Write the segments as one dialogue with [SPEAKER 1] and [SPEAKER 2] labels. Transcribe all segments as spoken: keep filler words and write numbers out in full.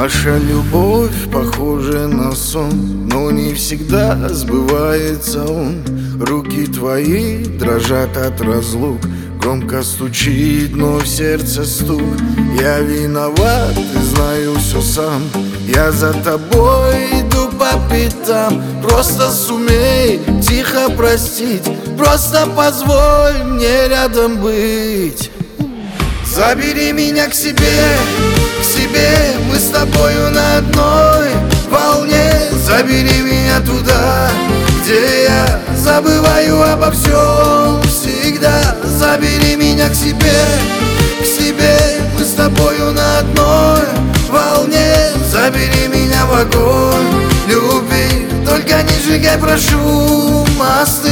[SPEAKER 1] Наша любовь похожа на сон, но не всегда сбывается он. Руки твои дрожат от разлук, громко стучит, но в сердце стук. Я виноват и знаю все сам, я за тобой иду по пятам. Просто сумей тихо простить, просто позволь мне рядом быть. Забери меня к себе, к себе, мы с тобою на одной волне. Забери меня туда, где я забываю обо всем всегда. Забери меня к себе, к себе, мы с тобою на одной волне. Забери меня в огонь любви, только не сжигай, прошу, мосты.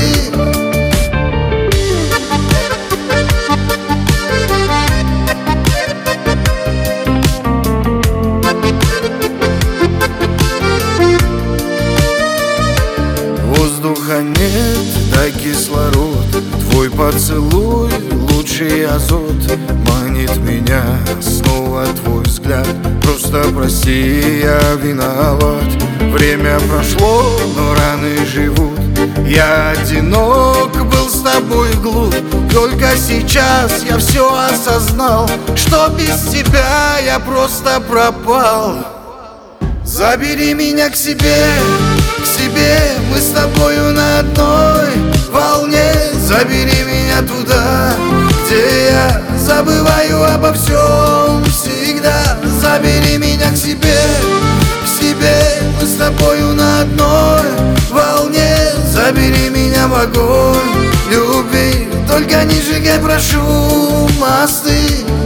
[SPEAKER 1] Воздуха нет, да кислород, твой поцелуй лучший азот. Манит меня снова твой взгляд, просто прости, я виноват. Время прошло, но раны живут, я одинок был с тобой глуп. Только сейчас я все осознал, что без тебя я просто пропал. Забери меня к себе, к себе, мы с тобою на одной волне. Забери меня туда, где я забываю обо всем всегда. Забери меня к себе, к себе, мы с тобою на одной волне. Забери меня в огонь любви, только не сжигай, прошу, мосты.